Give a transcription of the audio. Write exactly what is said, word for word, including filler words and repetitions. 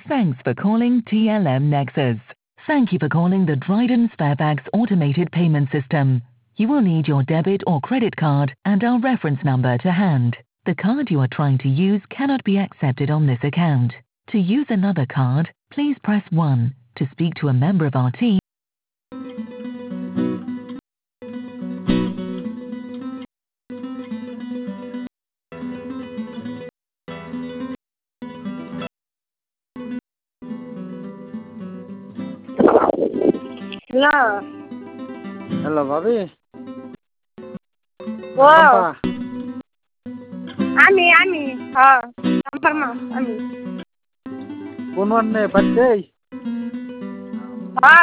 Thanks for calling T L M Nexus. Thank you for calling the Dryden Sparebags automated payment system. You will need your debit or credit card and our reference number to hand. The card you are trying to use cannot be accepted on this account. To use another card, please press one. To speak to a member of our team, Hello. Hello, Bobby. Wow. Pampa. Ami, Ami. Ha. Pampa, Ami. কোন ওয়ানে বাচ্চাই